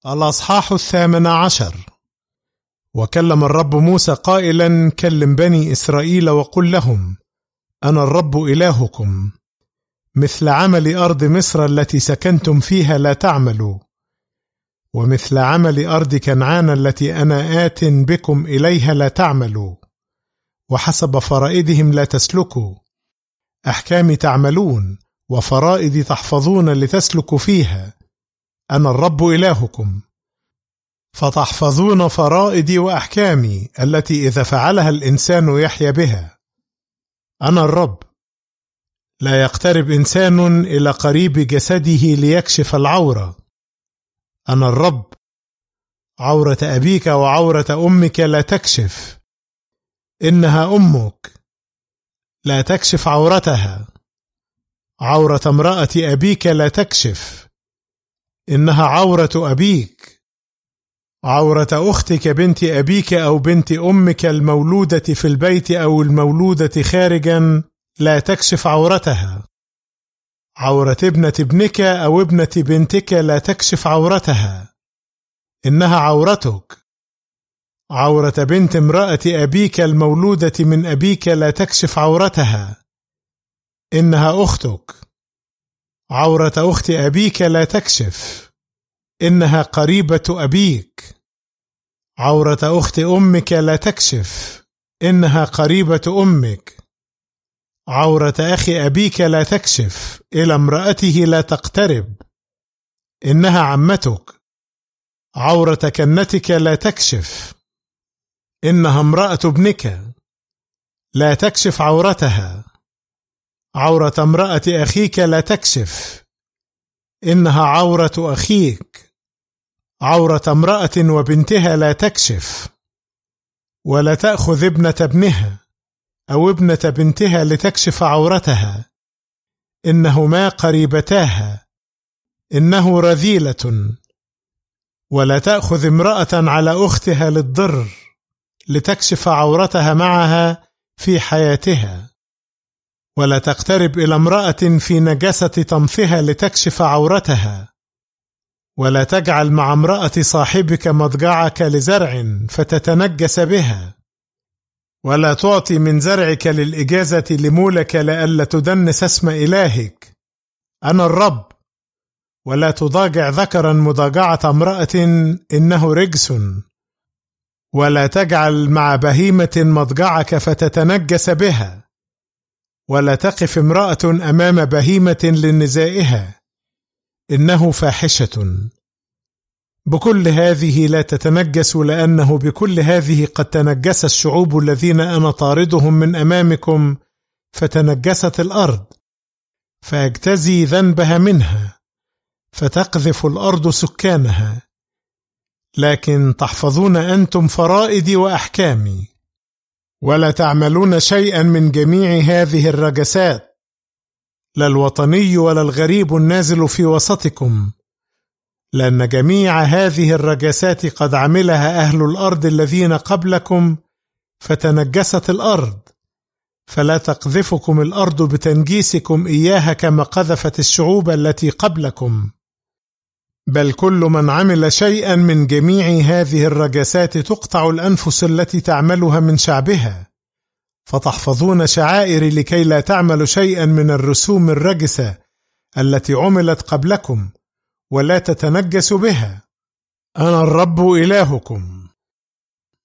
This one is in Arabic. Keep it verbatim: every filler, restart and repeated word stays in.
الأصحاح الثامن عشر. وكلم الرب موسى قائلا: كلم بني إسرائيل وقل لهم: أنا الرب إلهكم، مثل عمل أرض مصر التي سكنتم فيها لا تعملوا، ومثل عمل أرض كنعان التي أنا آت بكم إليها لا تعملوا، وحسب فرائدهم لا تسلكوا، أحكامي تعملون وفرائدي تحفظون لتسلكوا فيها، أنا الرب إلهكم. فتحفظون فرائدي وأحكامي التي إذا فعلها الإنسان يحيا بها. أنا الرب. لا يقترب إنسان إلى قريب جسده ليكشف العورة. أنا الرب. عورة أبيك وعورة أمك لا تكشف، إنها أمك، لا تكشف عورتها. عورة امرأة أبيك لا تكشف، إنها عورة أبيك. عورة أختك بنت أبيك أو بنت أمك المولودة في البيت أو المولودة خارجا لا تكشف عورتها. عورة ابنة ابنك أو ابنة بنتك لا تكشف عورتها، إنها عورتك. عورة بنت امرأة أبيك المولودة من أبيك لا تكشف عورتها، إنها أختك. عورة أخت أبيك لا تكشف، إنها قريبة أبيك. عورة أخت أمك لا تكشف، إنها قريبة أمك. عورة أخي أبيك لا تكشف، إلى امرأته لا تقترب، إنها عمتك. عورة كنتك لا تكشف، إنها امرأة ابنك، لا تكشف عورتها. عورة امرأة أخيك لا تكشف، إنها عورة أخيك. عورة امرأة وبنتها لا تكشف. ولا تأخذ ابنة ابنها أو ابنة بنتها لتكشف عورتها، إنهما قريبتاها، إنه رذيلة. ولا تأخذ امرأة على أختها للضر لتكشف عورتها معها في حياتها. ولا تقترب إلى امرأة في نجاسة طمثها لتكشف عورتها. ولا تجعل مع امرأة صاحبك مضجعك لزرع فتتنجس بها. ولا تعطي من زرعك للإجازة لمولك لئلا تدنس اسم إلهك، أنا الرب. ولا تضاجع ذكرا مضاجعة امرأة، إنه رجس. ولا تجعل مع بهيمة مضجعك فتتنجس بها. ولا تقف امرأة أمام بهيمة لنزائها، إنه فاحشة. بكل هذه لا تتنجسوا، لأنه بكل هذه قد تنجس الشعوب الذين أنا طاردهم من أمامكم، فتنجست الأرض، فأجتزي ذنبها منها، فتقذف الأرض سكانها. لكن تحفظون أنتم فرائدي وأحكامي، ولا تعملون شيئا من جميع هذه الرجسات، لا الوطني ولا الغريب النازل في وسطكم، لأن جميع هذه الرجسات قد عملها أهل الأرض الذين قبلكم، فتنجست الأرض. فلا تقذفكم الأرض بتنجيسكم إياها كما قذفت الشعوب التي قبلكم، بل كل من عمل شيئا من جميع هذه الرجسات تقطع الأنفس التي تعملها من شعبها. فتحفظون شعائر لكي لا تعملوا شيئا من الرسوم الرجسة التي عملت قبلكم، ولا تتنجسوا بها. أنا الرب إلهكم.